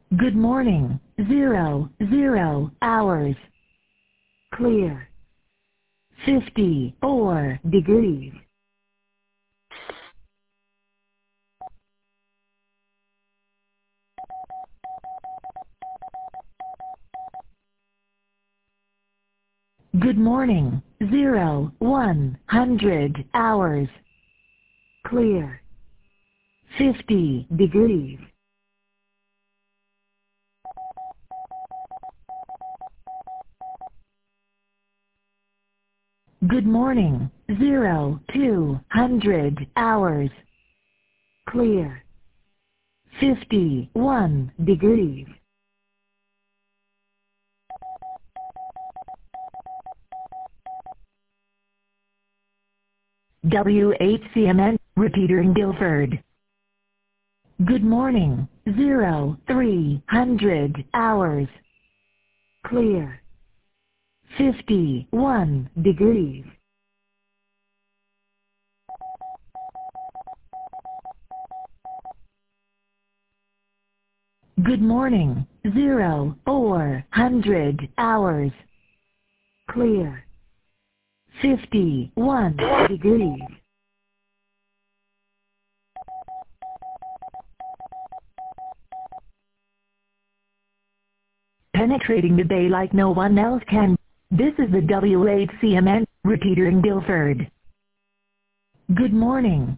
Good morning. 00 hours. Clear. 54 degrees. Good morning. 100 hours. Clear. 50 degrees. Good morning. 200 hours. Clear. 51 degrees. WHCMN, repeater in Guilford. Good morning. 300 hours. Clear. 51 degrees. Good morning. 400 hours. Clear. 51 degrees. Penetrating the bay like no one else can. This is the WHCMN, repeater in Guilford. Good morning.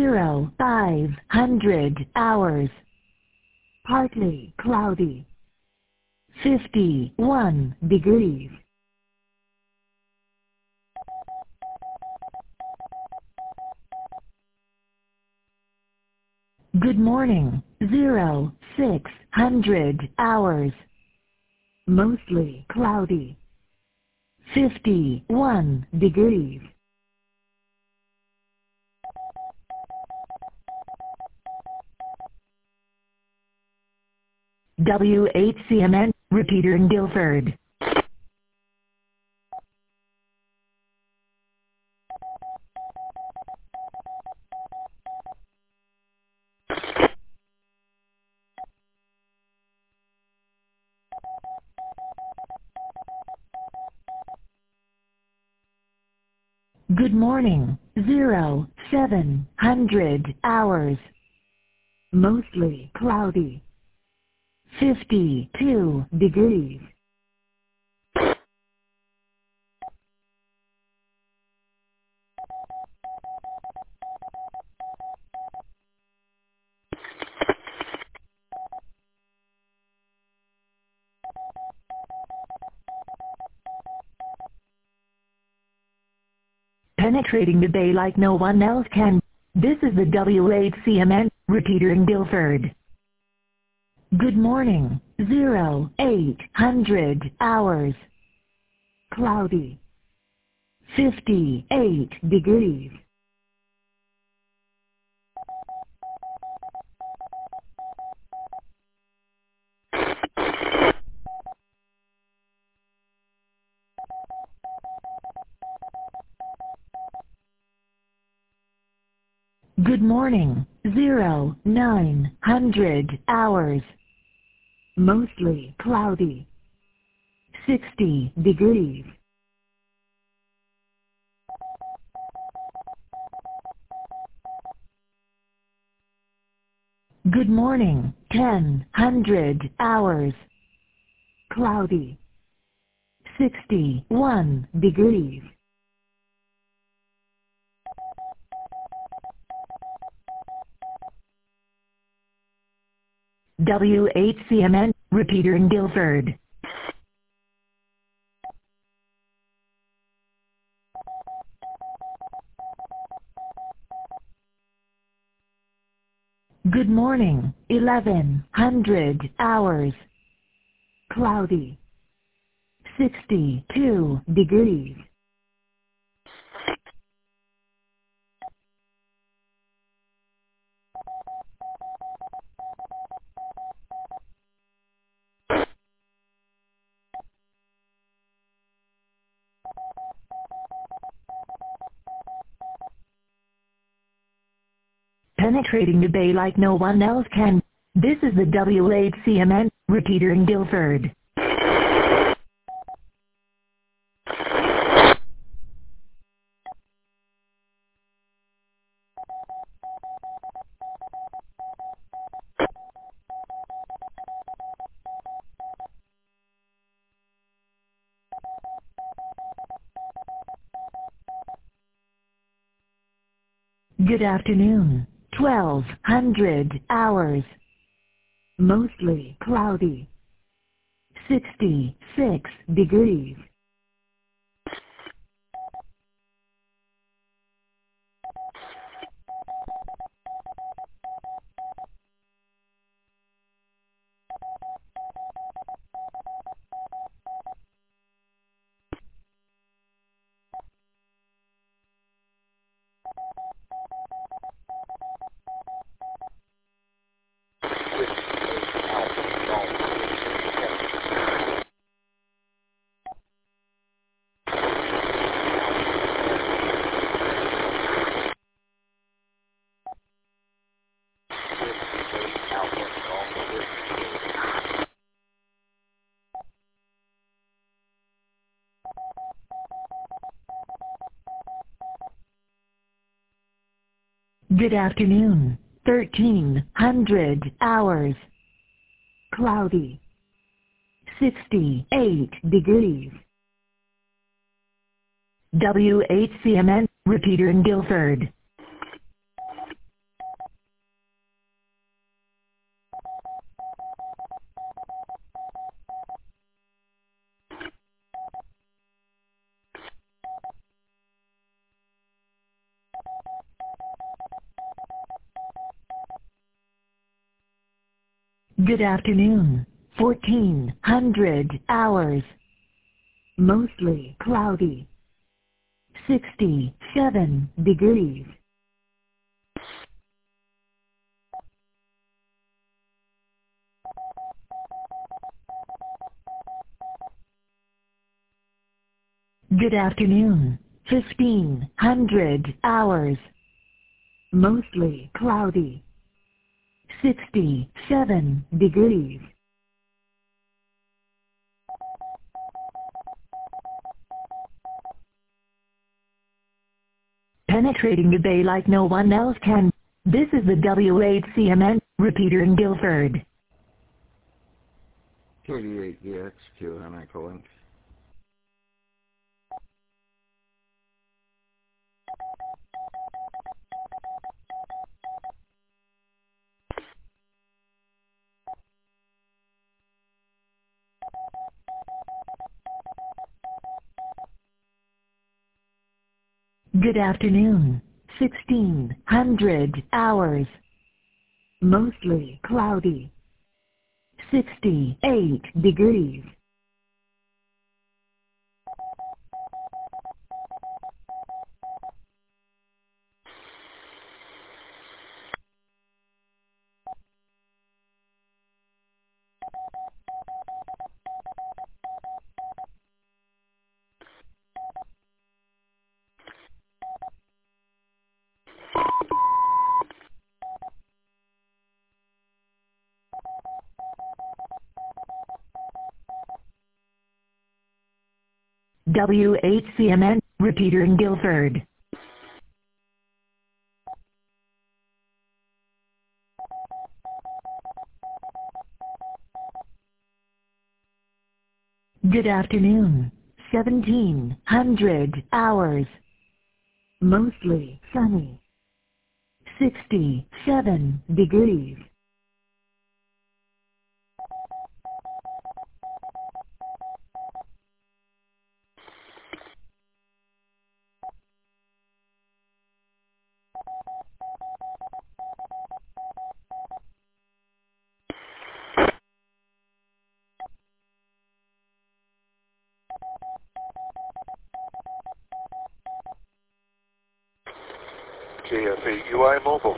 500 hours. Partly cloudy. 51 degrees. Good morning. 600 hours. Mostly cloudy. 51 degrees. WHCMN, repeater in Guilford. Good morning. 700 hours. Mostly cloudy. 52 degrees. Penetrating the bay like no one else can. This is the WHCMN, repeater in Guilford. Good morning. 800 hours. Cloudy. 58 degrees. Good morning. 900 hours. Mostly cloudy. 60 degrees. Good morning. 100 hours. Cloudy. 61 degrees. WHCMN, repeater in Guilford. Good morning. 1100 hours. Cloudy. 62 degrees. Penetrating the bay like no one else can. This is the WHCMN repeater in Guilford. Good afternoon. 1200 hours. Mostly cloudy. 66 degrees. Good afternoon. 1300 hours. Cloudy. 68 degrees. WHCMN repeater in Guilford. Good afternoon. 1400 hours. Mostly cloudy. 67 degrees. Good afternoon. 1500 hours. Mostly cloudy. 67 degrees. Penetrating the bay like no one else can. This is the WHCMN repeater in Guilford. 38DX2, am I calling? Good afternoon. 1600 hours. Mostly cloudy. 68 degrees. WHCMN repeater in Guilford. Good afternoon. 1700 hours. Mostly sunny. 67 degrees. JFA UI Mobile.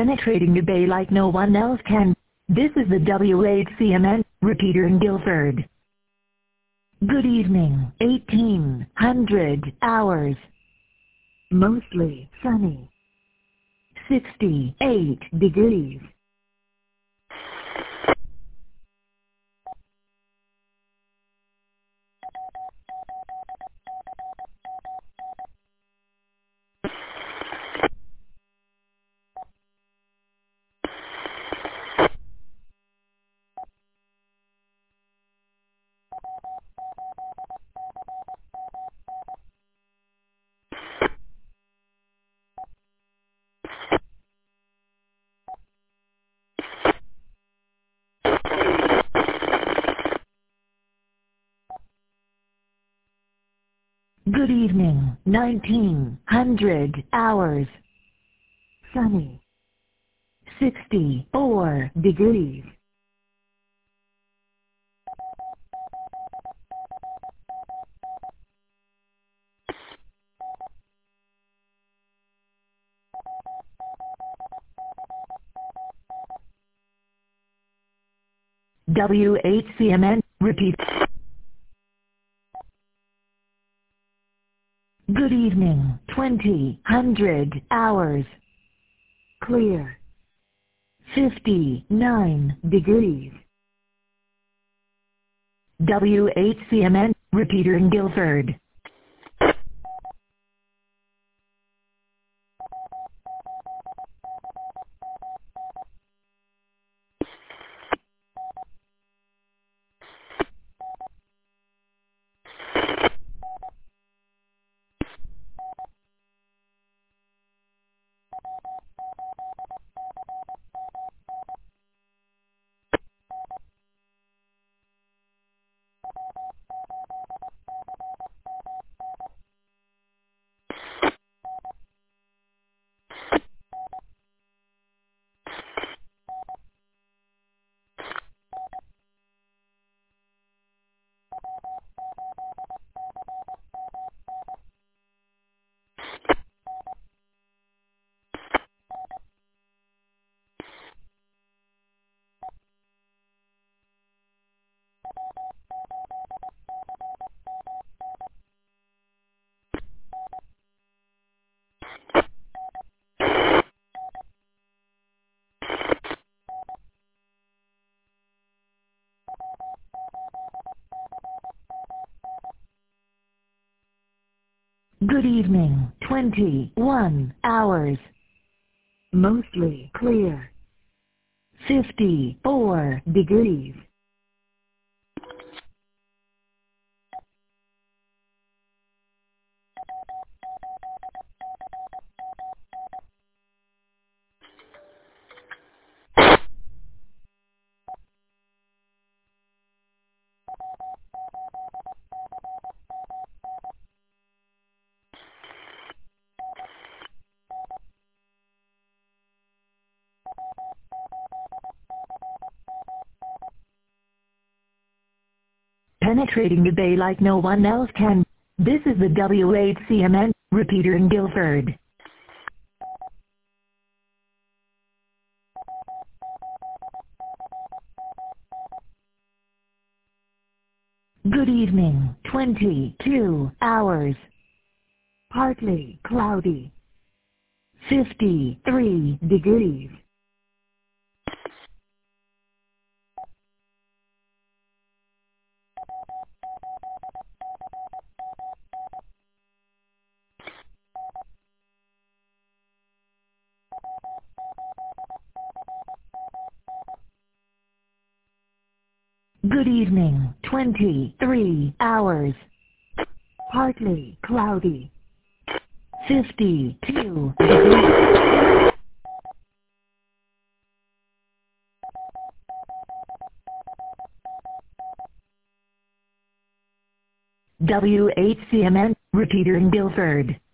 penetrating the bay like no one else can. This is the WHCMN repeater in Guilford. Good evening, 1800 hours. Mostly sunny. 68 degrees. Good evening, 1900 hours. Sunny. 64 degrees. WHCMN repeat. Good evening, 2000 hours. Clear. 59 degrees. WHCMN repeater in Guilford. Good evening, 21 hours. Mostly clear. 54 degrees. Penetrating the bay like no one else can. This is the WHCMN repeater in Guilford. Good evening, 22 hours. Partly cloudy. 53 degrees. Good evening, 23 hours. Partly cloudy. 52 degrees. WHCMN repeater in Guilford.